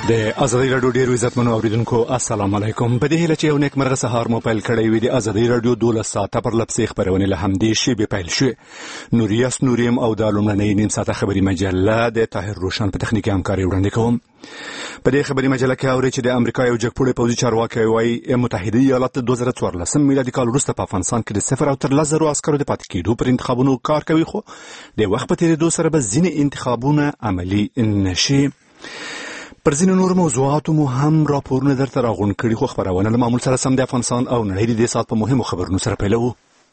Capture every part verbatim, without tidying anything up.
د ازادي رادیو ډیرو عزتمنو اوریدونکو السلام علیکم. په دې هیله چې یو نیک مرغه سهار مو پیل کړی وي. د ازادي رادیو دولس ساعته پر لپسې خبرونه له همدې شی به پیل شي. نوریاس نوریم او د لومړنۍ نیم ساعته خبري مجله د طاهر روشن په تخنیکي همکاري وړاندې کوم. په دې خبري مجله کې اوري چې د امریکا یو جګپوړی پوځي چارواکي وايي متحده ایالات د دوه زره څوارلس میلادي کال وروسته په افغانستان کې د صفر او تر لس زرو عسکرو د پاتې کېدو پر انتخابونو کار کوي، خو د وخت په تیریدو سره به ځینې انتخابونه عملي نشي. پر ځینو نور موضوعاتو مو هم راپورونه درته راغونډ کړي، خو خبرونه له معمول سره سم د افغانستان او نړۍ د دې ساعت په مهمو خبرونو سره پیلوو.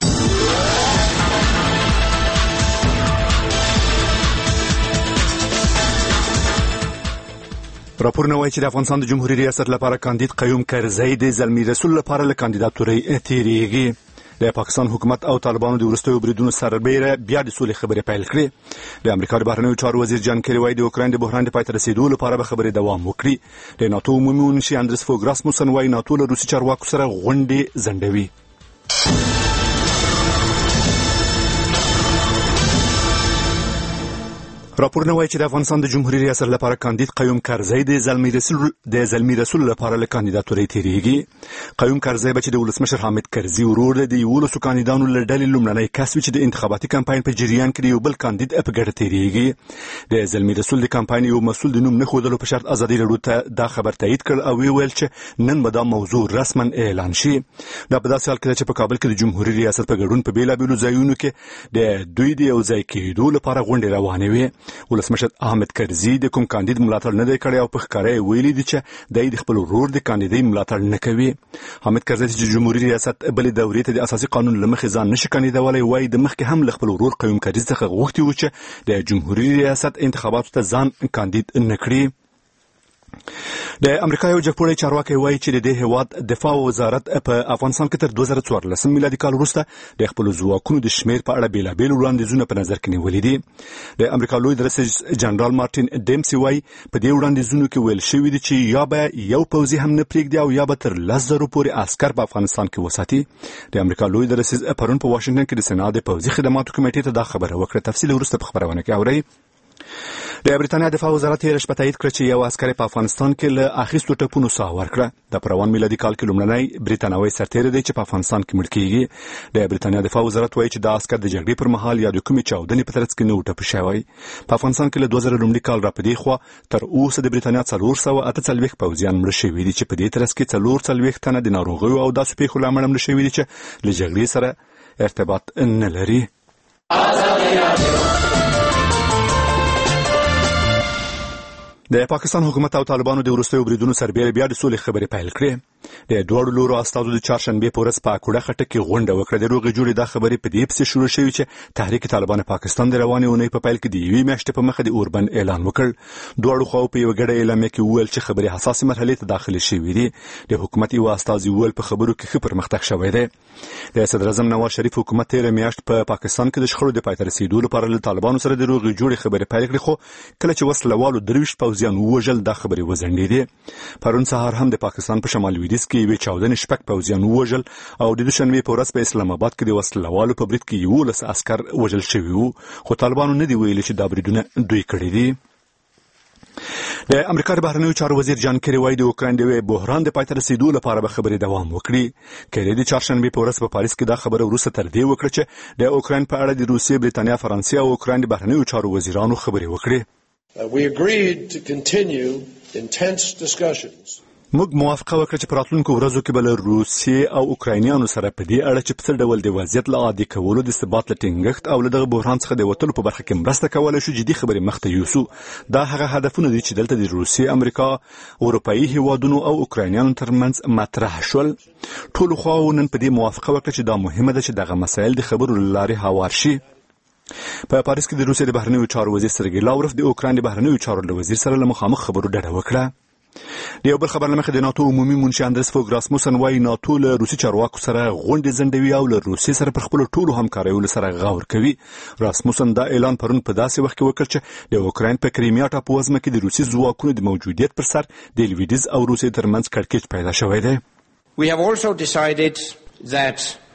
راپورونه وایي چې د افغانستان د جمهوریت ریاست لپاره کاندید قیوم کرزی د زلمی رسول لپاره له کاندیداتورۍ تیریږي. د پاکستان حکومت او طالبانو د وروستیو بریدونو سربیره بیا د سولې خبرې پیل کړې. د امریکا د بهرنیو چارو وزیر جان کری وایي د اوکراین د بحران د پای ته رسیدو لپاره به خبرې دوام وکړي. د ناتو عمومي منشي اندرس فوګ راسموسن وایي ناتو له روسي چارواکو سره غونډې ځنډوي. راپورونه وایي چې د افغانستان د جمهوریت ریاست لپاره کاندید قیوم کرزی د زلمی رسول د زلمی رسول لپاره له کاندیداتورۍ تیریږي. قیوم کرزی به چې د ولسمشر حامد کرزي ورور دی، د یولسو کاندیدانو له ډلې لومړنی کس وي چې د انتخاباتي کمپاین په جریان کې د یو بل کاندید په ګټه تیریږي. د زلمی رسول د کمپاین یو مسؤل د نوم نه ښودلو په شرط ازادي رادیو ته دا خبر تایید کړ او ویل چې نن به دا موضوع رسما اعلان شي. دا په داسې حال کې چې په کابل کې د جمهوریت ریاست په ګډون په بیلابیلو ځایونو کې د دوی د یو ځای کېدو لپاره غونډې روانې وي. ولسمشر حامد کرزي د کوم کاندید ملاتړ نه دی کړی او په ښکاره یې ویلي دي چې د خپل ورور د کاندیدۍ ملاتړ نه کوي. حامد کرزي چې جمهوریت ریاست بلې دورې ته د اساسي قانون له مخې ځان نشي کاندیدولی، وایي د مخکې هم له خپل ورور قیوم کرزي څخه غوښتي وو چې د جمهوریت ریاست انتخاباتو ته ځان کاندید نه کړي. د امریکا یو جګپوړی چارواکي وایي چې د دې هیواد دفاع وزارت په افغانستان کې تر دوه زره څوارلس میلادي کال وروسته د خپل ځواکونو د شمیر په اړه بیلابیل وړاندیزونه په نظر کې نیولي دي. د امریکا لوی درسیز جنرال مارټین ډیمسي وایي په دې وړاندیزونو کې ویل شوي دي چې یا به یو پوځي هم نه پرېږدي او یا به تر لس زرو پورې عسکر په افغانستان کې وساتي. د امریکا لوی درسیز پرون په واشنګټن کې د سنا د پوځي خدماتو کمیټې ته دا خبره وکړه. تفصیل وروسته په خبرونه کې اورئ. د برېټانیا دفاع وزارت یې شپه تایید کړ چې یو عسکر په افغانستان کې له اخیستو ټپونو ساه ورکړه. د پروان میلادي کال کې لومړنی برېټانوي سرتیری دی چې په افغانستان کې مړ کېږي. د برېټانیا دفاع وزارت وایي چې دا عسکر د جګړې پر مهال یا د کومې چاودنې په ترڅ کې نه و ټپي شوی. په افغانستان کې له دوه زره لومړي کال را په دې خوا تر اوسه د برېټانیا څلور سوه اته څلوېښت پوځیان مړه شوي دي چې په دې ترڅ کې څلور څلوېښت تنه د ناروغیو او داسې پیښو له امله مړه شوي دي چې له جګړې سره ارتباط نه لري. د پاکستان حکومت او طالبانو د وروستیو بریدونو سربیره بیا د سولې خبرې پیل کړې. د دواړو لورو استازو د چهارشنبې په ورځ په اکوړه خټه کې غونډه وکړه. د روغې جوړې دا خبرې په دې پسې شروع شوې چې تحریک طالبان پاکستان د روانې اونۍ په پیل کې د یوې میاشتې په مخه د اوربند اعلان وکړ. دواړو خواو په یوه ګډه اعلامیه کې وویل چې خبرې حساسې مرحلې ته داخلې شوې دي. د حکومت یو استازي وویل په خبرو کې ښه پرمختګ شوی دی. د صدر اعظم نواز شریف حکومت تېره میاشت په پاکستان کې د شخړو د پای ته رسیدو لپاره له طالبانو سره د روغې جوړې خبرې پیل کړې، خو کله چې وسلوالو درویشت پوځیان ووژل دا خبرې وځنډېدې. پرون سهار هم د پاکستان په شمال لویدیځ کې یوې چاودنې شپږ پوځیان ووژل او د دوشنبې په ورځ په اسلام آباد کې د وسلوالو په برید کې یولس عسکر وژل شوي وو، خو طالبانو نه دي ویلي چې دا بریدونه دوی کړي دي. د امریکا د بهرنیو چارو وزیر جان کری وایي د اوکراین د بحران د پای ته رسیدو لپاره به خبرې دوام وکړي. کری د چهارشنبې په ورځ په پاریس کې دا خبره وروسته تر دې وکړه چې د اوکراین په اړه د روسیې، برېټانیا، فرانسې او اوکراین د بهرنیو چارو وزیرانو خبرې وکړي. Uh, we agreed to continue intense discussions. موږ موافقه وکړه چې په راتلونکو ورځو کې به له روسیې او اوکراینیانو سره په دې اړه چې په څه ډول د وضعیت له عادي کولو، د ثبات له ټینګښت او له دغه بحران څخه د وتلو په برخه کې مرسته کولی شو جدي خبرې مخته یوسو. دا هغه هدفونه دي چې دلته د روسیې، امریکا، اروپایي هیوادونو او اوکراینیانو ترمنځ مطرح شول. ټولو خواوو نن په دې موافقه وکړه چې دا مهمه ده چې دغه مسایل د خبرو له لارې هوار شي. په پاریس کې د روسیې د بهرنیو چارو وزیر سرګی لاوروف د اوکراین د بهرنیو چارو له وزیر سره له مخامخ خبرو ډډه وکړه. د یو بل خبر له مخې د ناتو عمومي منشي اندرس فوګ راسموسن وایي ناتو له روسي چارواکو سره غونډې ځنډوي او له روسیې سره پر خپلو ټولو همکاریو سره غور کوي. راسموسن دا اعلان پرون په داسې وخت کې وکړ چې د اوکراین په کریمیا ټاپووزمه کې د روسي ځواکونو د موجودیت پر سر د لویدیځ او روسیې ترمنځ کړکېچ پیدا شوی دی. We have also decided that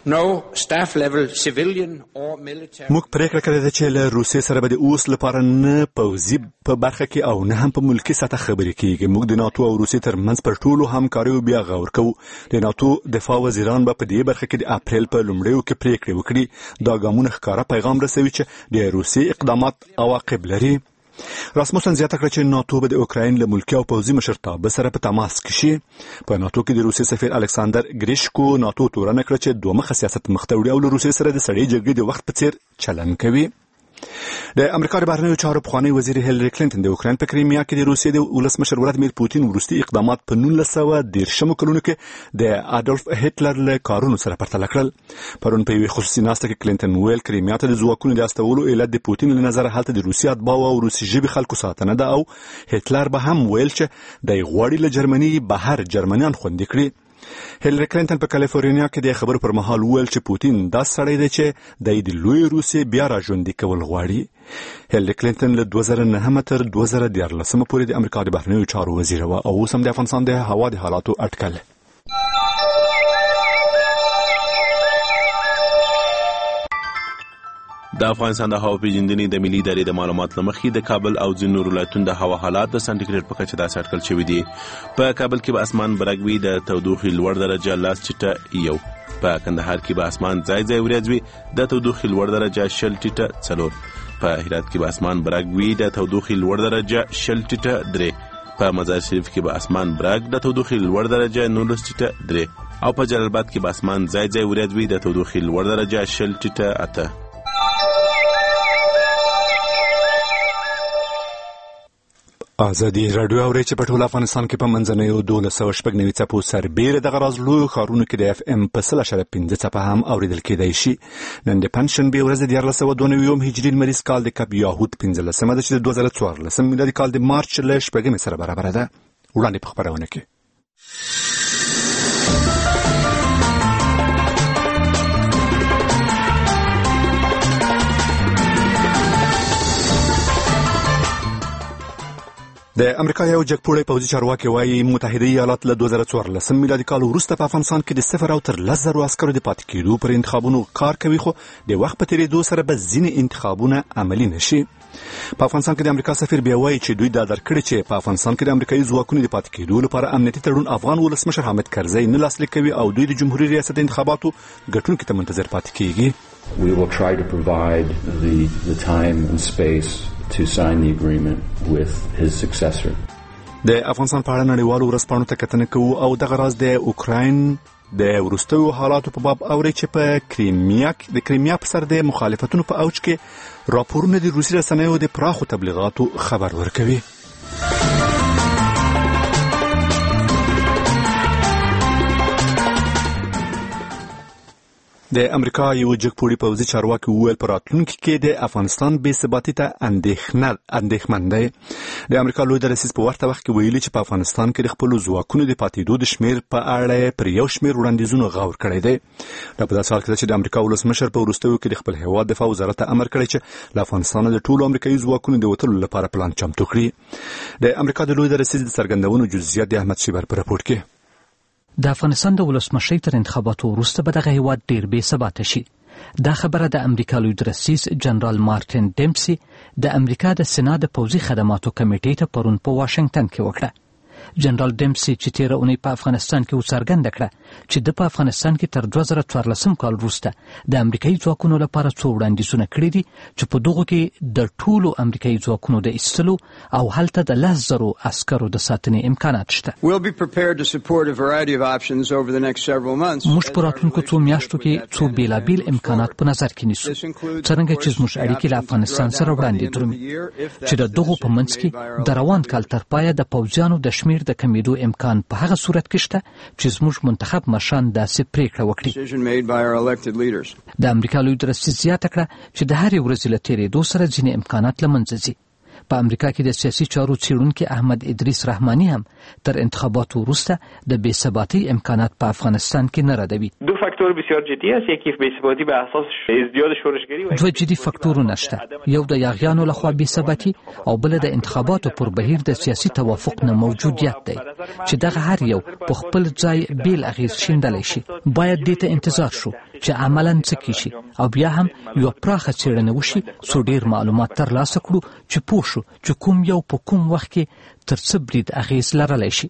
no staff level civilian or military. موږ پریکړه کړې ده چې له روسیې سره به د اوس لپاره نه پوځي په برخه کې او نه هم په ملکی سطح خبرې کیږي. موږ د ناتو او روسیې ترمنځ پر ټولو همکاریو بیا غور کوو. د ناتو دفاع وزیران به په دې برخه کې د اپریل په لومړیو کې پریکړې وکړي. دا ګامونه ښکاره پیغام رسوي چې د روسیې اقدامات عواقب لري. راسموسن زیاته کړه چې ناتو به د اوکراین له ملکی او پوځي مشرتابه سره په تماس کې شي. په ناتو کې د روسیې سفیر الکساندر ګریشکو ناتو تورنه کړه چې دوه مخه سیاست مخ ته وړي او له روسیې سره د سړې جګړې د وخت په څیر چلن کوي. د امریکا د بهرنیو چارو پخوانی وزیر هیلری کلینټن د اوکراین په کریمیا کې د روسیې د ولسمشر ولادیمیر پوتین وروستي اقدامات په نولس سوه دېرشمو کلونو کې د ادولف هټلر له کارونو سره پرتله کړل. پرون په یوه خصوصي ناسته کې کلینټن ویل کریمیا ته د ځواکونو د استولو علت د پوتین له نظره هلته د روسیې اتباع او روسي ژبې خلکو ساتنه ده او هټلر به هم ویل چې د غوړی له جرمني بهر جرمنیان خوندي کړي. هیلری کلینټن په کالیفورنیا کې د خبرو پر مهال ویل چې پوتین دا سړی دی چې د لوی روسیې بیا را ژوندي کول غواړي. هیلری کلینټن له دوه زره نهم تر دوه زره دیارلسم پورې د امریکا د بهرنیو چارو وزیر و او اوس هم د افغانستان د هوا د حالاتو اټکل. د افغانستان د هوا پیژندنې د ملي ادارې د معلوماتو مخې د کابل او ځینو ولایتونو د هوا حالات د سانتیګریډ په کچه داسې اټکل شوي دي. په کابل کې به اسمان برګ وي، د تودوخې لوړ درجه لاس ټیټه یو. په کندهار کې به اسمان ځای ځای وریځ وي، د تودوخې لوړ درجه شل ټیټه څلور. په هرات کې به اسمان برګ وي، د تودوخې لوړ درجه شل ټیټه درې. په مزار شریف کې به اسمان برګ، د تودوخې لوړ درجه نولس ټیټه درې. او په جلال آباد کې به اسمان ځای ځای وریځ وي، د تودوخې لوړ درجه شل ټیټه اته. ازادي راډیو اوري چې په ټول افغانستان کې په منځنیو دولس سوه شپږ نوي څپو سربیره دغه راز لویو ښارونو کې د اف ام په سل اشاریه پنځه څپه هم اوریدل کېدای شي. نن د پنجشنبې ورځ د دیارلس سوه دوه نوي هجري لمریز کال د کب یاهود پنځلسمه ده چې د دوه زره څوارلسم میلادي کال د مارچ له شپږمې سره برابره ده. وړاندې په خپرونه کې د امریکا یو جګپوړی پوځي چارواکي وایي متحده ایالات له دوه زره څوارلسم میلادي کال وروسته په افغانستان کې د صفر او تر لس زرو عسکرو د پاتې کېدو پر انتخابونو کار کوي، خو د وخت په تېرېدو سره به ځینې انتخابونه عملي نشي. په افغانستان کې د امریکا سفیر بیا وایي چې دوی دا درک کړي چې په افغانستان کې د امریکایي ځواکونو د پاتې کېدو لپاره امنیتي تړون افغان ولسمشر حامد کرزی نه لاسلیک کوي او دوی د جمهوریت ریاست انتخاباتو ګټونکو ته منتظر پاتې کېږي. We will try to provide the, the time and space to sign the agreement with his successor. د افغانستان په اړه نړیوالو ورځپاڼو ته کتنه کوو او دغه راز د اوکراین د وروستیو حالاتو په باب اوري چې په کریمیا د کریمیا په سر د مخالفتونو په اوج کې راپورونه د روسي رسنیو د پراخو تبلیغاتو خبر ورکوي. د امریکا یو جګپوړي پوځي چارواکي وویل په راتلونکي کې د افغانستان بې ثباتۍ ته اندېښمن دی. د امریکا لوی درسیز په ورته وخت کې ویلي چې په افغانستان کې د خپلو ځواکونو د پاتېدو د شمېر په اړه پر یو شمېر وړاندیزونو غور کړی دی. دا په داسې حال کې ده چې د امریکا ولسمشر په وروستیو کې د خپل هېواد دفاع وزارت ته امر کړی چې له افغانستانه د ټولو امریکایي ځواکونو د وتلو لپاره پلان چمتو کړي. د امریکا د لوی درسیز د څرګندونو جزئیات د احمد شیبر په راپور کې. د افغانستان د ولسمشۍ تر انتخاباتو وروسته به دغه هیواد ډیر بې ثباته شي. دا خبره د امریکا لوی درسیز جنرال مارټین ډیمسي د امریکا د سنا د پوځي خدماتو کمیټې ته پرون په واشنگټن کې وکړه. جنرال ډیمسي چې تیره اونۍ په افغانستان کې وڅرګنده کړه چې د په افغانستان کې تر دوه زره څوارلسم کال وروسته د امریکایي ځواکونو لپاره څو وړاندیزونه کړي دي چې په دغو کې د ټولو امریکایي ځواکونو د ایستلو او هلته د لس زرو عسکرو د ساتنې امکانات شته. موږ په راتلونکو څو میاشتو کې څو بیلابیل امکانات په نظر کې نیسو، څرنګه چې زموږ اړیکې له افغانستان سره وړاندې درومي چې د دغو په منځ کې د روان کال تر پایه د پوځیانو د شمېر د کمیدو امکان په هغه صورت کې شته چې زموږ منتخب مشران داسې پریکړه وکړي. د امریکا لوی درسیز زیاته کړه چې د هرې ورځې له تېرېدو سره ځینې امکانات له منځه ځي. په امریکا کې د سیاسي چارو څېړونکي احمد ادریس رحمانی هم تر انتخاباتو وروسته د بې ثباتۍ امکانات په افغانستان کې نه ردوي. دو فاکتور بسیار جدی است. یکی بې ثباتی به اساس ازدیاد شورشگری و دوه جدي فاکتورونه شته. یو د یاغیانو لخوا بې ثباتی او بل د انتخاباتو پر بهیر د سیاسي توافق نه موجودیت دی چې دغه هر یو په خپل ځای بیل اغیز شیندلی شي. باید دې ته انتظار شو چې عملاً څه کیږي او بیا هم یو پراخه څېړنه وشي څو ډېر معلومات ترلاسه کړو چې پوه شو چې کوم یو په کوم وخت کې تر څه برید اغېز لرلی شي.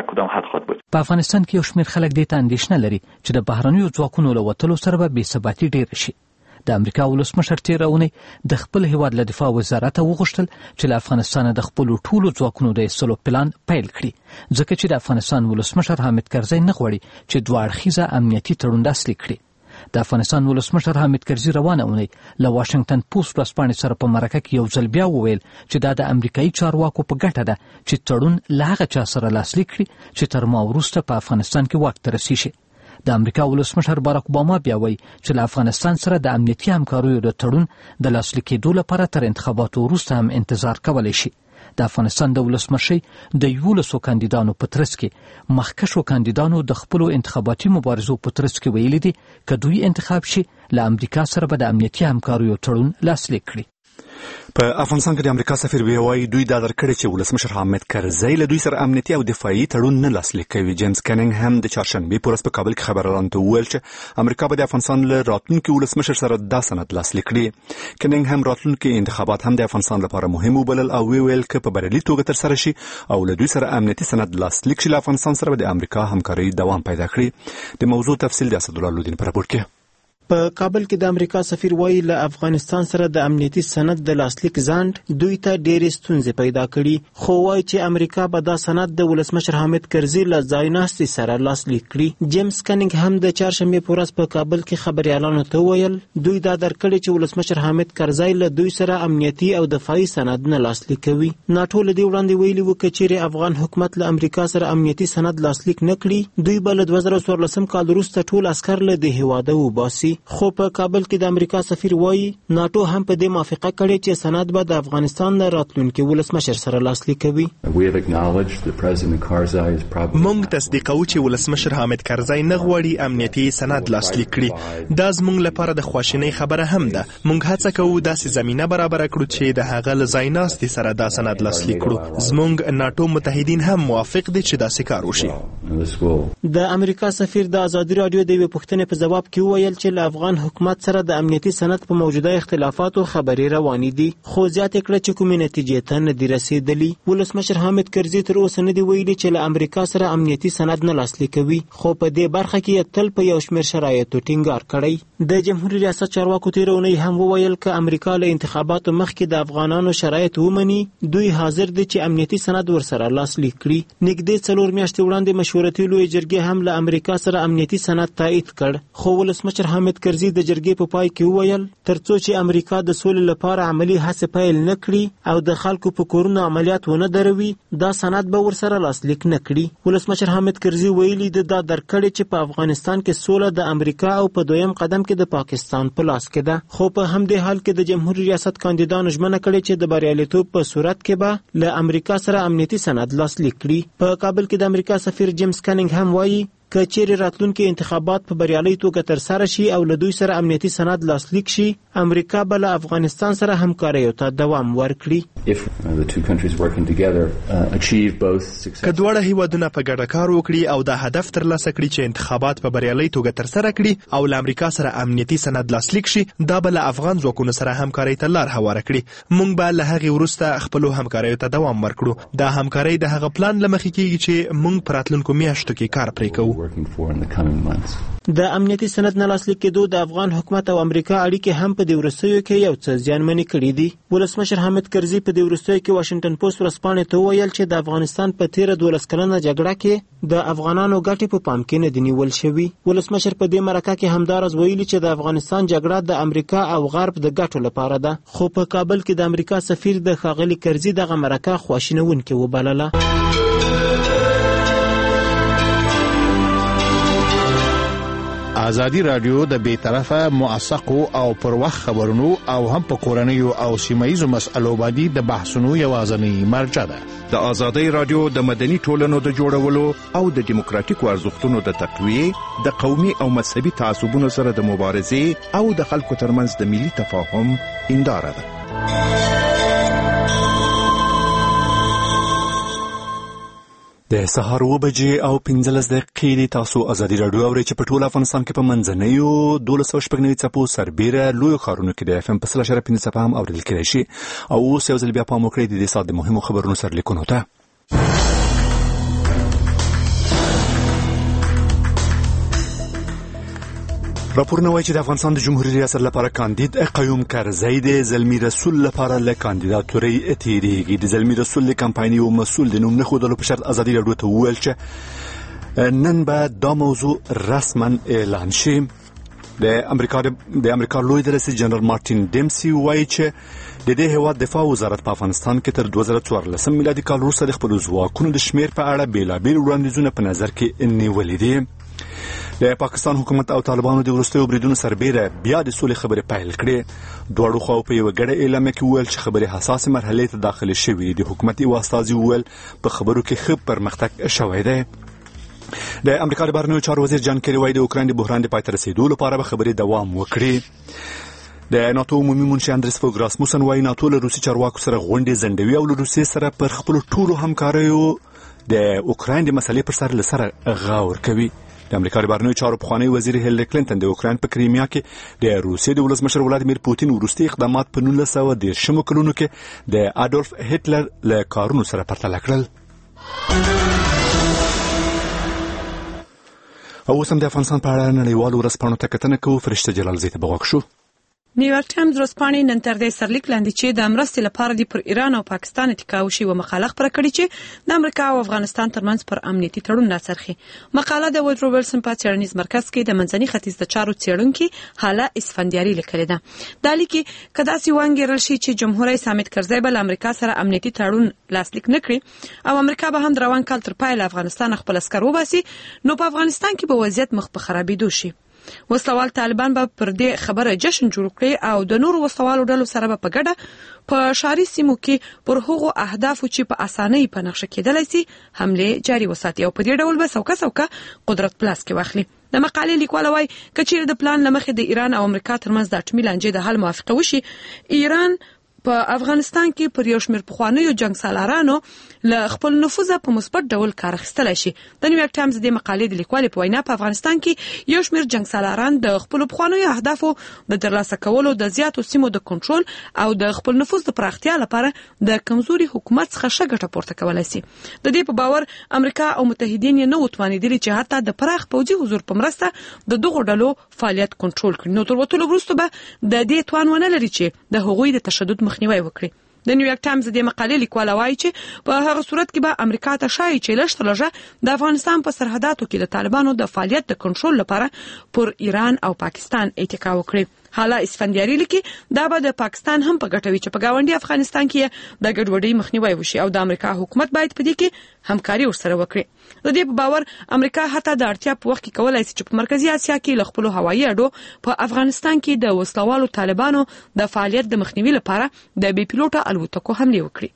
په افغانستان کې یو شمېر خلک دې ته اندېښنه لري چې د بهرنیو ځواکونو له وتلو سره به بېثباتي ډېره شي. د امریکا ولسمشر تېره اونۍ د خپل هېواد له دفاع وزارت وغوښتل چې له افغانستانه د خپلو ټولو ځواکونو د ایستلو پلان پیل کړي، ځکه چې د افغانستان ولسمشر حامد کرزی نه غواړي چې دوه اړخیزه امنیتي تړون لاسلیک کړي. د افغانستان ولسمشر حامد کرزی روانه اونۍ له واشنګټن پوسټ ورځپاڼې سره په مرکه کې یو ځل بیا وویل چې دا د امریکایي چارواکو په ګټه ده چې تړون له هغه چا سره لاسلیک کړي چې تر ما وروسته په افغانستان کې واک ته رسیږي. د امریکا ولسمشر باراک اوباما بیا وایي چې له افغانستان سره د امنیتي همکاریو د تړون د لاسلیک کېدو لپاره تر انتخاباتو وروسته هم انتظار کولی شي. د افغانستان د ولسمشۍ د یولسو کاندیدانو په ترڅ کې مخکښو کاندیدانو د خپلو انتخاباتي مبارزو په ترڅ کې ویلي دي که دوی انتخاب شي له امریکا سره به د امنیتي همکاریو تړون لاسلیک کړي. په افغانستان کې د امریکا سفیر ویوای دوی دا درکړي چې ولسمشر حامد کرزی له دوی سره امنیتي او دفاعي تړون نه لاسلیک کوي. جیمز کنینګ هم د چهارشنبې په ورځ په کابل کې خبريالانو ته وویل چې امریکا به د افغانستان له راتلونکي ولسمشر سره دا سند لاسلیک کړي. کنینګ هم راتلونکي انتخابات هم د افغانستان لپاره مهم وبلل او ویل چې په بریالي توګه ترسره شي او له دوی سره امنیتي سند لاسلیک شي له افغانستان سره د امریکا همکاري دوام پیدا کړي. د موضوع تفصیل د اسدالله لودین په راپور کې. په کابل کې د امریکا سفیر وایي له افغانستان سره د امنیتي سند د لاسلیک ځنډ دوی ته ډېرې ستونزې پیدا کړي، خو وایي چې امریکا به دا سند د ولسمشر حامد کرزي له ځایناستي سره لاسلیک کړي. جیمز کنینګ هم د چهارشنبې په ورځ په کابل کې خبريالانو ته وویل دوی دا درکړي چې ولسمشر حامد کرزي له دوی سره امنیتي او دفاعي سند نه لاسلیک کوي. ناټو له دې وړاندې ویلي و چې چیرې افغان حکومت له امریکا سره امنیتي سند لاسلیک نه کړي دوی به له دوه زره څوارلسم کال وروسته ټول عسکر له دې هېواده وباسي. خو په کابل کې د امریکا سفیر وایي ناټو هم په دې موافقه کړې چې سند به د افغانستان نه راتلونکي ولسمشر سره لاسلیک کوي. موږ تصدیقوو چې ولسمشر حامد کرزی نه غواړي امنیتي سند لاسلیک کړي. دا زموږ لپاره د خواشینۍ خبره هم ده. موږ هڅه کوو داسې زمینه برابره کړو چې د هغه له ځایناستي سره دا سند لاسلیک کړو. زموږ ناټو متحدین هم موافق دي چې داسې کار وشي. د امریکا سفیر د ازادي راډیو د یوې پوښتنې په ځواب کې وویل چې له افغان حکومت سره د امنیتي سند په موجوده اختلافاتو خبرې روانې دي، خو زیاته کړه چې کومې نتیجې ته نه دي رسیدلي. ولسمشر حامد کرزي تر اوسه نه دی ویلي چې له امریکا سره امنیتي سند نه لاسلیک کوي، خو په دې برخه کې تل په یو شمېر شرایطو ټینګار کړی. د جمهوریت ریاست چارواکو تېره اونۍ هم وویل که امریکا له انتخاباتو مخکې د افغانانو شرایط ومني دوی حاضر دي چې امنیتي سند ورسره لاسلیک کړي. نږدې څلور میاشتې وړاندې مشورتي لویې جرګې هم له امریکا سره امنیتي سند تایید کړ، خو ولسمشر حامد کرزي د جرګې په پای کې وویل ترڅو چې امریکا د سولې لپاره عملی هڅې پیل نه کړي او د خلکو په کورونو عملیات ونه دروي دا سند به ورسره لاسلیک نه کړي. ولسمشر حامد کرزي ویلي د دا درکړې چې په افغانستان کې سوله د امریکا او په دویم قدم کې د پاکستان په لاس کې ده، خو په همدې حال کې د جمهوریت ریاست کاندیدانو ژمنه کړې چې د بریالیتوب په صورت کې به له امریکا سره امنیتي سند لاسلیک کړي. په کابل کې د امریکا سفیر جیمز کنینګ هم وایي که چیرې راتلونکي انتخابات په بریالۍ توګه ترسره شي او له دوی سره امنیتي سند لاسلیک شي امریکا به له افغانستان سره همکاریو ته دوام ورکړي. که دواړه هیوادونه په ګډه کار وکړي او دا هدف ترلاسه کړي چې انتخابات په بریالۍ توګه ترسره کړي او له امریکا سره امنیتي سند لاسلیک شي دا به له افغان ځواکونو سره همکارۍ ته لار هواره کړي. موږ به له هغې وروسته خپلو همکاریو ته دوام ورکړو. دا همکارۍ د هغه پلان له مخې کېږي چې موږ په راتلونکو میاشتو کې کار پرې کوو. د امنیتي سند نه لاسلیک کېدو د افغان حکومت او امریکا اړیکې هم په دې وروستیو کې یو څه زیانمنې کړي دي. ولسمشر حامد کرزي په دې وروستیو کې واشنګټن پوسټ ورځپاڼې ته وویل چې د افغانستان په تیره دولس کلنه جګړه کې د افغانانو ګټې په پام کې نه دي نیول شوي. ولسمشر په دې مرکه کې همداراز ویلي چې د افغانستان جګړه د امریکا او غرب د ګټو لپاره ده، خو په کابل کې د امریکا سفیر د ښاغلي کرزي دغه مرکه خواشینونکې وبلله. ازادي رادیو د بې طرفه موثقو او پر وخت خبرونو او هم په کورنیو او سیمایي مسألو باندې د بحثونو یوازینی مرجع ده. د ازادي رادیو د مدني ټولنو د جوړولو او د دیموکراتیکو ارزښتونو د تقویې د قومي او مذهبي تعصبونو سره د مبارزې او د خلکو ترمنځ د ملي تفاهم هنداره ده. د سهار اوه بجې او پنځلس دقیقې دي. تاسو ازادي راډیو اورئ چې په ټول افغانستان کې په منځنیو دولس سوه شپږ نوي څپو سربیره لویو ښارونو کې د اف ام په سل اشاریه پنځه څپه هم اورېدل کېدای شي. او اوس یو ځل بیا پام وکړئ د دې ساعت د مهمو خبرونو سرلیکونو ته. راپورونه وایي چې د افغانستان د جمهوریت ریاست لپاره کاندید قیوم کرزی د زلمی رسول لپاره له کاندیداتورۍ تیریږي. د زلمی رسول د کمپایني او مسؤل د نوم نه ښودلو په شرط ازادي راډیو ته وویل چې نن به دا موضوع رسما اعلان شي. د امریکا د امریکا لوی درسي جنرال مارټین ډیمسي وایي چې د دې هیواد دفاع وزارت په افغانستان کې تر دوه زره څوارلسم میلادي کال وروسته د خپلو ځواکونو د شمیر په اړه بېلابېل وړاندیزونه په نظر کې نیولي دي. د پاکستان حکومت او طالبانو د وروستیو بریدونو سربیره بیا د سولې خبرې پیل کړې. دواړو خواو په یوه ګډه اعلامیه کې وویل چې خبرې حساسې مرحلې ته داخلې شوي. د حکومت یو استازي وویل په خبرو کې ښه پرمختګ شوی دی. د امریکا د بهرنیو چارو وزیر جان کیری وایي د اوکراین د بحران د پای ته رسیدو لپاره به خبرې دوام وکړي. د ناتو عمومي منشي اندرس فوګ راسموسن وایي ناتو له روسي چارواکو سره غونډې ځنډوي او له روسیې سره پر خپلو ټولو همکاریو د اوکراین د مسلې پر سر له سره غور کوي. د امریکا د بهرنیو چارو پخوانی وزیر هیلری کلینټن د اوکراین په کریمیا کې د روسیې د ولسمشر ولادیمیر پوتین وروستي اقدامات په نولس سوه دېرشمو کلونو کې د اډولف هټلر له کارونو سره پرتله کړل. او اوس هم د افغانستان په اړه نړیوالو ورځپاڼو ته کتنه کوو. فرشته جلالزی ته به غوږ شو. نیویارک ټایمز ورځپاڼې نن تر دې سرلیک لاندې چې د مرستې لپاره د پر ایران او پاکستان اتکا وشي و مقاله خپره کړې چې د امریکا او افغانستان ترمنځ پر امنیتي تړون راڅرخي. مقاله د وودرو ویلسن په څېړنیز مرکز کې د منځني ختیځ د چارو څېړونکي حاله اسفندیاري لیکلې ده. دا لیکي که داسې وانګېرل شي چې جمهور رئیس حامد کرزی به له امریکا سره امنیتي تړون لاسلیک نه کړي او امریکا به هم د روان کال تر پایه له افغانستان خپل عسکر وباسي، نو په افغانستان کې به وضعیت مخ په خرابېدو شي. وسلوال طالبان به پر دې خبره جشن جوړ کړي او د نورو وسلوالو ډلو سره به په ګډه په شاري سیمو کې پر هغو اهدافو چې په اسانۍ په نقشه کېدلای شي حمله جاري وساتي او په دې ډول به سوکه سوکه قدرت پلاس کې واخلي. د مقالې لیکوال وايي کچېر د پلان لمخې د ایران او امریکا ترمنځ د اټومي لانجې د حل موافقه وشي، ایران په افغانستان کې پر یو شمېر پخوانیو جنگ سالارانو له خپل نفوذ په مثبت ډول کار اخیستلی شي. د نیویارک ټایمز د مقالې د لیکوالې په وینا په افغانستان کې یو شمېر جنگ سالاران د خپل پخوانیو اهدافو د ترلاسه کولو د زیاتو سیمو د کنټرول او د خپل نفوذ د پراختیا لپاره د کمزوري حکومت څخه ښه ګټه پورته کولی شي. د دې په باور امریکا او متحدین یې نه وتوانېدلي چې حتی د پراخ پوځي حضور په مرسته د دغو ډلو فعالیت کنټرول کړي، نو تر وتلو وروسته به د دې توان ونه لري چې د هغوی د تشدد مخنیوی وکړي. د نیویارک ټایمز د مقالې لیکوال وايي چې په هغه صورت کې به امریکا ته شایي چې لږ لږه د افغانستان په سرحداتو کې د طالبانو د فعالیت د کنټرول لپاره پر ایران او پاکستان اتکا وکړي. حالا اسفندیاري لیکي دا به د پاکستان هم په ګټه وي چې په ګاونډي افغانستان کې د ګډوډۍ مخنیوی وشي او د امریکا حکومت باید په دې کې همکاري ورسره وکړي. د دې په باور امریکا حتی د اړتیا په وخت کې کولای شي چې په مرکزی اسیا کې له خپل هوایي اډو په افغانستان کې د وسلوالو طالبانو د فعالیت د مخنیوي لپاره د بي پیلوټه الوتکو حمله وکړي.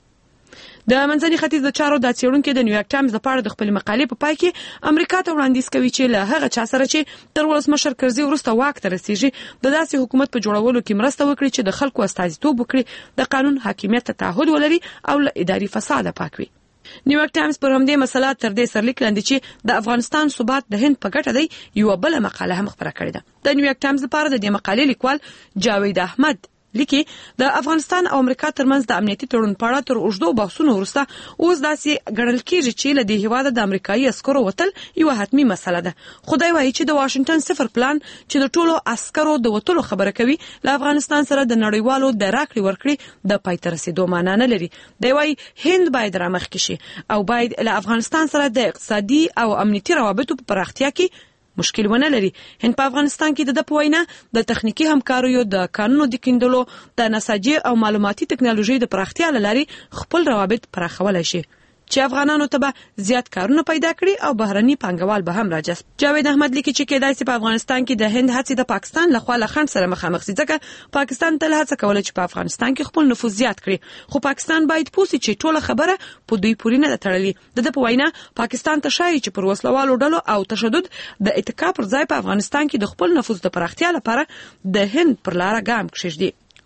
د منځني ختیځ د چارو د څېړونکي د نیویارک ټایمز لپاره د خپل مقالې په پای کې امریکا ته وړاندیز کوي چې له هغه چا سره چې تر ولسمشر کرزي وروسته واک ته رسیږي د داسې حکومت په جوړولو کې مرسته وکړي چې د خلکو استازیتوب وکړي، د قانون حاکمیت ته تعهد ولري او له اداري فساده پاک وي. نیویارک ټایمز پر همدې مسله تر دې سرلیک لاندې چې د افغانستان ثبات د هند په ګټه دی یوه بله مقاله هم خپره کړې ده. د نیویارک ټایمز لپاره د دې مقالې لیکوال جاوید احمد لیکي د افغانستان او امریکا ترمنځ د امنیتي تړون په اړه تر اوږدو بحثونو وروسته اوس داسې ګڼل کېږي چې له دې هېواده د امریکایي عسکرو وتل یوه حتمي مسله ده. خدای وایي چې د واشنګټن صفر پلان چې د ټولو عسکرو د وتلو خبره کوي له افغانستان سره د نړیوالو د راکړې ورکړې د پای ته رسېدو معنا نه لري. دی وایي هند باید رامخکې شي او باید له افغانستان سره د اقتصادي او امنیتي روابطو په پراختیا کې مشکل ونه لري. هند په افغانستان کې د د په وینا د تخنیکی همکاریو د قانونو د کیندلو د نساجي او معلوماتي ټکنالوژي د پراختیا لپاره خپل روابط پراخولای شي چې افغانانو ته به زیات کارونه پیدا کړي او بهرني پانګوال به هم راجذب. جاوید احمد لیکي چې کېدای شي په افغانستان کې د هند هڅې د پاکستان له خوا له خنډ سره مخامخ شي، ځکه پاکستان تل هڅه کوله چې په افغانستان کې خپل نفوذ زیات کړي، خو پاکستان باید پوه شي چې ټوله خبره په دوی پورې نه ده تړلې. د ده په وینا پاکستان ته شایي چې پر وسلوالو ډلو او تشدد د اتکا پر ځای په افغانستان کې د خپل نفوذ د پراختیا لپاره د هند پر لاره ګام کېږدي.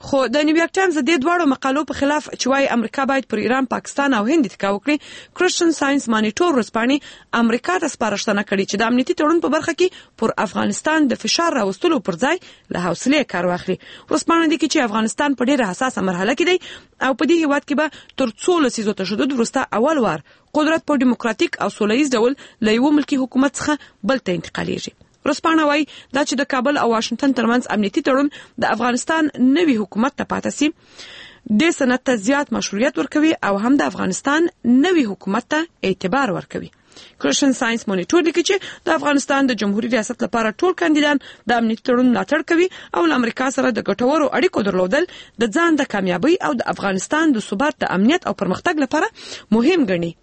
خو د نیویارک ټایمز د دواړو مقالو په خلاف چې وايي امریکا باید پر ایران، پاکستان او هند اتکا وکړي، کرسچن ساينس مانیټور ورځپاڼې امریکا ته سپارښتنه کړې چې د امنیتي تړون په برخه کې پر افغانستان د فشار راوستلو پر ځای له حوصلې کار واخلي. ورځپاڼه لیکي چې افغانستان په ډېره حساسه مرحله کې دی او په دې هیواد کې به تر څو لسیزو تشدد وروسته اول وار قدرت په ډیموکراتیک او سوله ییز ډول له یو ملکي حکومت څخه بل ته انتقالیږي. ورځپاڼه وايي دا چې د کابل او واشنگټن ترمنځ امنیتي تړون د افغانستان نوي حکومت ته پاتې سي د سند ته زیات مشروعیت ورکوي او هم د افغانستان نوي حکومت ته اعتبار ورکوي. کرسچن ساينس مانیټور لیکي چې د افغانستان د جمهوریت ریاست لپاره ټول کاندیدان د امنیتي تړون ملاتړ کوي او له امریکا سره د ګټورو اړیکو درلودل د ځان د کامیابی او د افغانستان د ثبات، د امنیت او پرمختګ لپاره مهم ګڼي.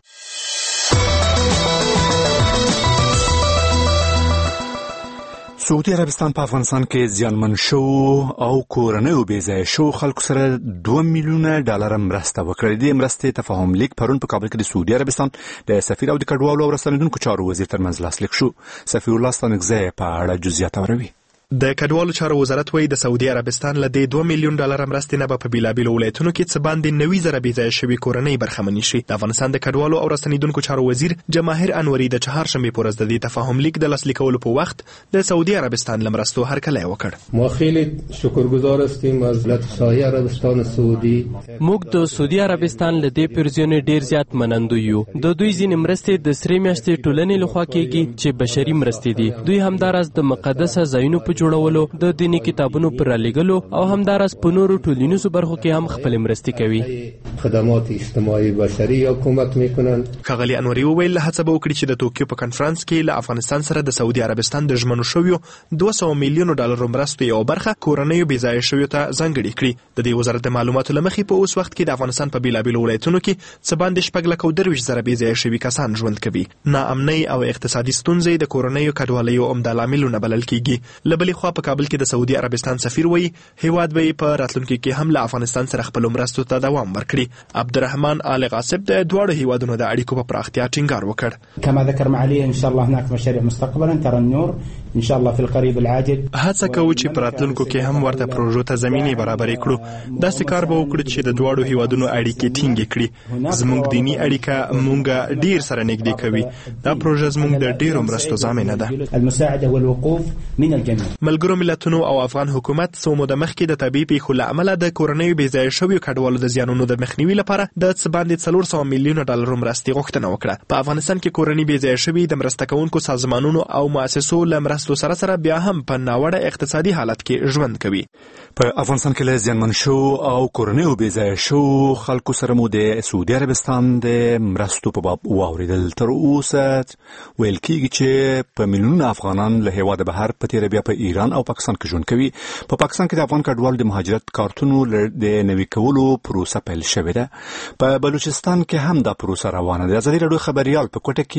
سعودي عربستان په افغانستان کې زیانمن شو او کورنیو بې ځایه شو خلکو سره دوه میلیونه ډالر مرسته وکړه. د مرستې تفاهم لیک پرون په کابل کې د سعودي عربستان د سفیر او د کډوالو او راستنیدونکو چارو وزیر ترمنځ لاسلیک شو. سفیر الله ستانکزی په اړه جزئیات اوروي. د کډوالو چارو وزارت وایي د سعودي عربستان له دې دوه میلیون ډالر مرستې نه به په بیلابیلو ولایتونو کې څه باندې نوي زره بې ځایه شوي کورنۍ برخمنې شي. د افغانستان د کډوالو او راستنیدونکو چارو وزیر جماهیر انوري د چهارشنبې په ورځ د دې تفاهم لیک د لاسلیکولو په وخت د سعودي عربستان له مرستو هرکلی وکړ. ما خیلی شکرگزار هستیم از دولت سعودي عربستان سعودي. موږ د سعودي عربستان له دې پروژې ډیر زیات منندوی یو. د دوی ځینې مرستې د سرې میاشتې ټولنې لخوا کېږي چې بشري مرستې دي. دوی همداراز د مقدسه ځایونو په جوړولو، د دیني کتابونو پر رالیږلو او همداراز په نورو ټولنیزو برخو کې هم خپل مرستې کوي. خدمات اجتماعي بشري یا کمک میکنن. ښاغلي انوري وویل هڅه به وکړي چې د توکیو په کنفرانس کې له افغانستان سره د سعودي عربستان د ژمنو شویو دوه سوه میلیونو ډالرو مرستو یو برخه کورنیو بې ځایه شویو ته ځانګړې کړي. د دې وزارت د معلوماتو له مخې په اوس وخت کې د افغانستان په بیلابیلو ولایتونو کې څه باندې شپږ لکه او درویشت زره بې ځایه شوي کسان ژوند کوي. ناامنۍ او اقتصادي ستونزې د کورنیو کډوالیو عمده لاملونه بلل کېږي. له بلې خوا په کابل کې د سعودي عربستان سفیر وایي هیواد به په راتلونکي کې هم له افغانستان سره خپل مرستو ته دوام ورکړي. عبدالرحمن آل غاصب د دواړو هیوادونو د اړیکو په پراختیا ټینګار وکړ. كما ذكر معالي ان شاء الله هناك مشاريع مستقبلا ترى النور ان شاء الله في القريب العاجل. هڅه کوو چې په راتلونکو کې هم ورته پروژو ته زمینه برابرې کړو. داسې کار به وکړو چې د دواړو هیوادونو اړیکې ټینګې کړي. زموږ دینی اړیکه مونږ ډیر سره نږدې کوي. دا پروژه زموږ د ډیرو مرستو ضامنه ده. المساعده والوقوف من الجميع. ملګرو ملتونو او افغان حکومت څو موده مخکې د طبیعي پیښو له امله د کورنیو بې ځایه شویو کډوالو د زیانونو د مخنیوي لپاره د څه باندې څلور سوه میلیونه ډالرو مرستې غوښتنه وکړه. په افغانستان کې کورنۍ بې ځایه شوي د مرسته کوونکو سازمانونو او مؤسسو له مرستو سره سره بیا هم په ناوړه اقتصادي حالت کې ژوند کوي. په افغانستان کې له زیانمن شو او کورنیو بې ځایه شو خلکو سره مو د سعودي عربستان د مرستو په باب واوریدل. تر اوسه ویل کېږي چې په میلیونونه افغانان له هیواده بهر په تیره بیا په ایران او پاکستان کې ژوند کوي. په پاکستان کې د افغان کډوالو د مهاجرت کارتونو د نوي کولو پروسه پیل شوې ده. په بلوچستان کې هم دا پروسه روانه ده. ازادي راډیو خبريال په کوټه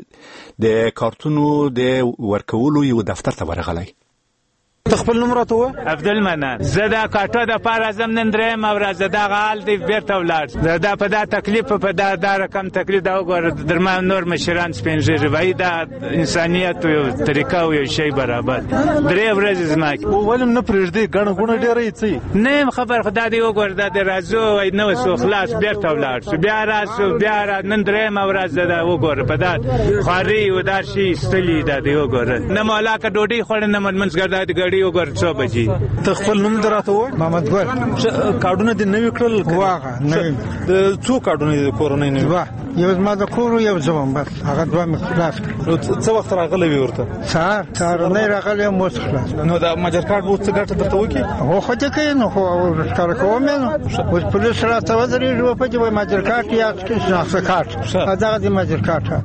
کې د کارتونو د ورکولو یو دفتر ته ورغلی. تخپل نوم راته و عبدل منان. زه دا کاټو د پاره زم نن درېم او راځه دا غال دی بیرته ولاړ. دا په دا تکلیف په دا دا رقم تکلیف دا وګوره درما نور مشران سپینځي وای دا انسانيت یو طریقه او یو شی برابر. درې ورځې زما ولم نه پرېږدي ګڼه غونه ډېرې څه نه خبر خدای دی وګوره دا د راځو وای نو سو خلاص بیرته ولاړ شو. بیا راځو بیا را نن درېم او راځه دا وګوره په دا خاري و دا شي استلی دا دی وګوره. نه مولا کا ډوډۍ خور نه منځګړدا دی یو ګر څو بجې. تخپل نوم دراته و محمد ګل. کارډونه د نوی کړل واغه نوی د څو کارډونه د کورونې نه وا یو ما د کورو یو ځوان بس هغه دوه مخلاص. څه وخت راغلی وي ورته؟ سهار سهار نه راغلی مو خلاص. نو دا ماجر کارت وو څه ګټه درته وکي؟ هو خو ته کې نو خو کار کوم نو اوس پولیس راته ودرېږي په دې ماجر کارت یا څه شخص کارت دا د ماجر کارت.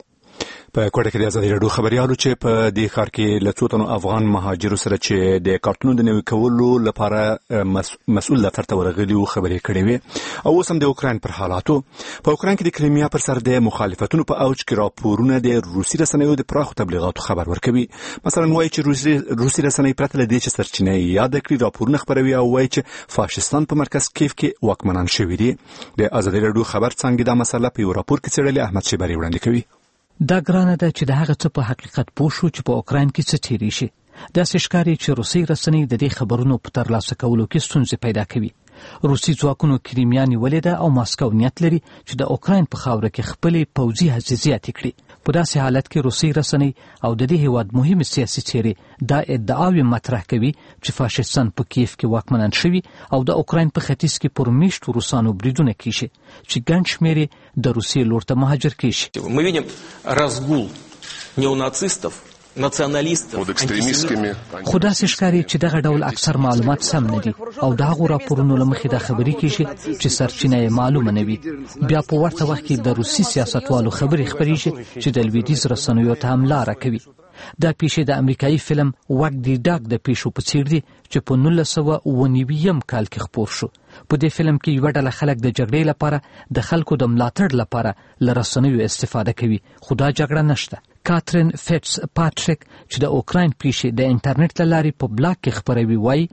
په کوټه کې د ازادي راډیو خبريالو چې په دې ښار کې له څو تنو افغان مهاجرو سره چې د کارتونو د نوي کولو لپاره مسؤل دفتر ته ورغلي او خبرې کړې وې. او اوس هم د اوکراین پر حالاتو. په اوکراین کې د کریمیا پر سر د مخالفتونو په اوج کې راپورونه د روسي رسنیو د پراخو تبلیغاتو خبر ورکوي. مثلا وایي چې روسي روسي رسنۍ پرته له دې چې سرچینه یاد کړي راپورونه خبروي او وایي چې فاشستان په مرکز کیف کې واکمنان شوي دي. د ازادي راډیو خبر څنګه دا مسله په یو راپور کې څېړلې احمد شیبری وړاندې کوي. دا ګرانه ده چې د هغه څه په حقیقت پوه شو چې په اوکراین کې څه تیری شي. داسې ښکاري چې روسي رسنۍ د دې خبرونو په ترلاسه کولو کې ستونزې پیدا کوي. روسي ځواکونو کریمیا نیولې ده او ماسکو نیت لري چې د اوکراین په خاوره کې خپلې پوځي هڅې زیاتې کړي. په داسې حالت کې روسي رسنۍ او د دې هیواد مهمې سیاسي څېرې دا ادعاوې مطرح کوي چې فاشیستان په کیف کې واکمنان شوي او د اوکراین په ختیځ کې پر میشتو روسانو بریدونه کیږي چې ګڼ شمېر یې د روسیې لور ته مهاجر کیږي. Мы видим разгул неонацистов, ناسیونالیستov خو داسې ښکاري چې دغه ډول اکثر معلومات سم نه دي او د هغو راپورونو له مخې دا خبرې کیږي چې سرچینه یې معلومه نه وي. بیا په ورته وخت کې د روسي سیاستوالو خبرې خپرېږي چې د لویدیځ رسنیو ته هم لاره کوي. دا پیښې د امریکایي فلم وک دی ډاک د پیښو په څیر دي چې په نولس سوه اوه نوي کال کې خپور شو. په دې فلم کې یوه ډله خلک د جګړې لپاره د خلکو د ملاتړ لپاره له رسنیو استفاده کوي، خو دا جګړه نشته. کاترین فیټس پاتریک چې د اوکراین پیښې د انټرنیټ له لارې په بلاګ کې خپروي وایي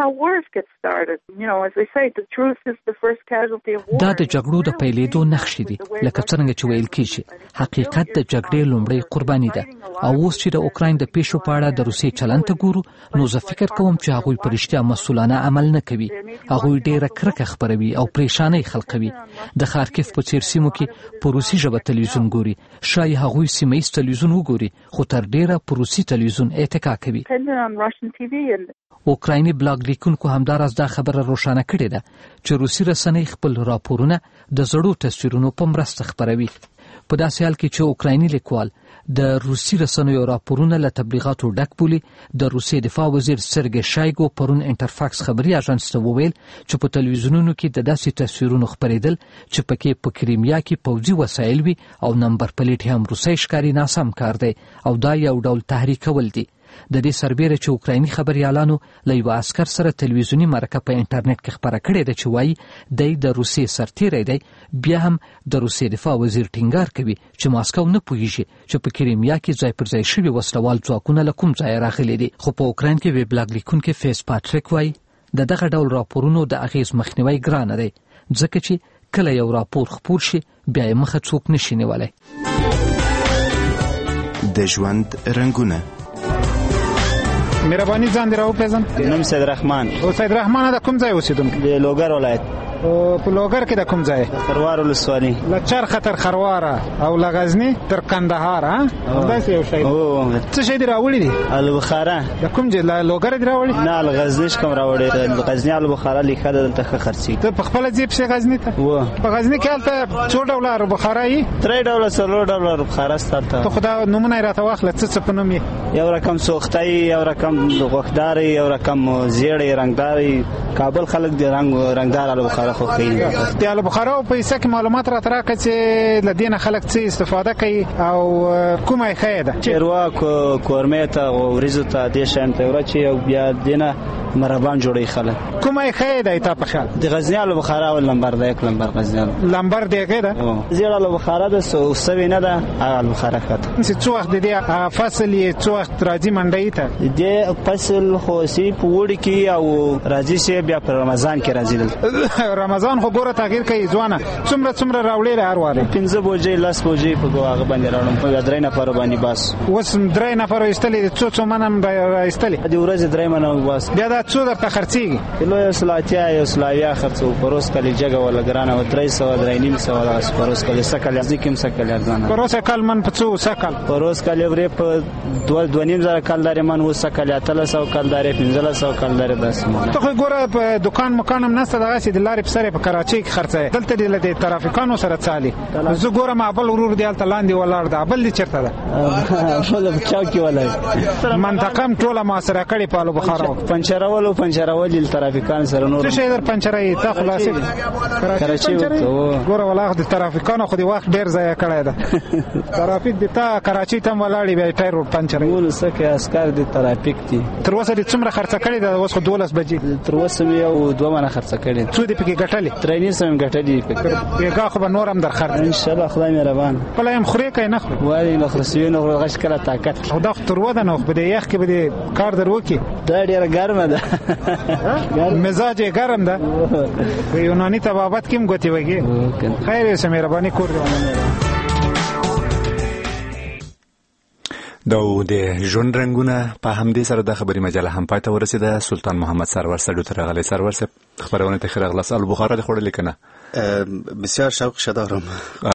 دا د جګړو د پیلېدو نښې دي، لکه څرنګه چې ویل کېږي حقیقت د جګړې لومړۍ قرباني ده. او اوس چې د اوکراین د پیښو په اړه د روسیې چلند ته ګورو نو زه فکر کوم چې هغوی په رښتیا مسؤلانه عمل نه کوي. هغوی ډېره کرکه خپروي او پریشانۍ خلقوي. د خارکیف په څیر سیمو کې په روسي ژبه تلویزیون ګوري، شاید هغوی سیمه ییز تلویزیون وګوري خو تر ډېره په روسي تلویزیون اتکا کوي. اوکرایني بلاګ لیکونکو همداراز دا خبره روښانه کړې ده چې روسي رسنۍ خپل راپورونه د زړو تصویرونو په مرسته خپروي. په داسې حال کې چې اوکرایني لیکوال د روسي رسنیو راپورونه له تبلیغاتو ډک بولي، د روسیې دفاع وزیر سرګی شایګو پرون انټرفاکس خبري اژانس ته وویل چې په تلویزیونونو کې د داسې تصویرونو خپرېدل چې پکې په کریمیا کې پوځي وسایل وي او نمبر پلیټ هم روسي ښکاري ناسم کار دی او دا یو ډول تحریکول دي. د دې سربیره چې اوکرایني خبريالانو له یو عسکر سره تلویزیونی مرکه په انټرنیټ کې خبره کړې ده چې وایي دی د روسیې سرتیری دی، بیا هم د روسیې دفاع وزیر ټینګار کوي چې ماسکو نه پوهیږي چې په کریمیا کې ځای پر ځای شوي وسلوال ځواکونه له کوم ځایه راغلي دي. خو په اوکراین کې ویبلاګ لیکونکی فیس پاتریک وایي د دغه ډول راپورونو د اغیز مخنیوی ګرانه دی، ځکه چې کله یو راپور خپور شي بیا یې مخه څوک نشي نیولی. د ژوند رنګونه مهرباني ځان دې راوپېژن. نوم سید رحمان. او سید رحمان د کوم ځای اوسېدونکی؟ د لوګر ولایت. او په لوګر کې د کوم ځای؟ خروار ولسوالي. له چرخه تر خرواره او له غزني تر کندهار. ها داسې یو شی. او څه شی دې راوړي دي؟ البخاره. د کوم ځای؟ له لوګر دې راوړي؟ نه له غزني کوم راوړي. د غزني البخاره لیکه دلته خرڅي. ته په خپل ځای په غزني ته؟ و په غزني کې هلته څو ډول البخاره یې؟ درې ډول څلور ډول البخاره ستاسو. ته خدا نمونه راته واخله څه څه په نوم یې؟ یو رقم سوختای، یو رقم غوښدار، یو رقم زیړی رنگداري. کابل خلک د رنگ رنگدار البخاره خو کوي. د البخاره په حصہ کې معلومات را تراکه چې لدینه خلک څه استفاده کوي او کومه ښه ده؟ چیرواک کورمه ته او ریزو ته د شانته ورچې او بیا دینه مربان جوړي خلک. کومه ښه ده ته په خیال؟ د غزنی البخاره او لمبر ده، یک لمبر غزنی. لمبر دیګه ده؟ زیړه البخاره ده سو سوي نه ده البخاره خاطر. چې څو وخت د فصل یې څو وخت راځي منډي ته؟ د فصل خو سی پوړی کې او راځي سی بیا په رمضان کې راځي. رمضان خو ګوره تغییر کوي ځوانه. څومره څومره راوړي هر واره؟ پنځه بوجي لاس بوجي په هغه باندې راوړم. په درې نفر باندې بس. وس درې نفر ایستلې څو څو منم ایستلې؟ د ورځې درې منم بس. بیا دا څو د خرڅيږي؟ کیلو یو سلاتیا یو سلاویا خرڅو پروس کلی جګه ولا ګرانه و درې سوه درې نیم سوه لا پروس کلی سکل ځکم سکل ارزانه. پروس کال من په څو سکل؟ پروس کلی ورې په دوه دوه نیم زره کال داري من و سکل اتل سو کال داري پنځله سو کال داري بس. ته خو ګوره په دکان مکانم نسته دغه چې د لارې په سره په کراچۍ کې خرڅه دلته د ترافیکانو سره چالي. زه ګورم ابل ورور دی الته لاندې ولاړ ده. ابل دې چیرته ده؟ ټول په چاو کې ولای. منطقه ټوله محاصره کړې په البخاره. پنچرولو پنچرول ترافیکان سره نور. څه شي در پنچرای ته خلاصې کراچۍ ته ګوره ولاغ د ترافیکانو خو دی وخت ډیر ضایع کړی ده. ترافیک د تا کراچۍ ته ولاړی بیا ټایر روډ پنچرای. ولسکه عسكر د ترافیک دي. تر اوسه دې څومره خرڅ کړی ده؟ اوس خو دولس بجې. تر اوسه یو دوه منه خرڅ کړی. څو دې پکې ګټلې؟ ترېنې سم ګټلې فکر. یګه خو به نورم در خرڅ ان شاء الله خدای مهربان. پلایم خوري کای نه خوري؟ وای نه خرڅوي نه غش کړه طاقت. خدا خو تر وده نه په دې یخ کې به کار درو کې. دا ډیره ګرمه ده. مزاج یې ګرم ده. یوناني طبابت کې مګوتی وږي. خیر یې سمهرباني کور دی. دا د ژوند رنگونه په همدې سره د خبري مجله هم پای ته ورسېده. سلطان محمد سرور سړو ته راغلی. سرور صاحب خبرونه ته ښه راغلاست. البخارا دې خوړلې که نه؟ بسیار شوق شه دارم.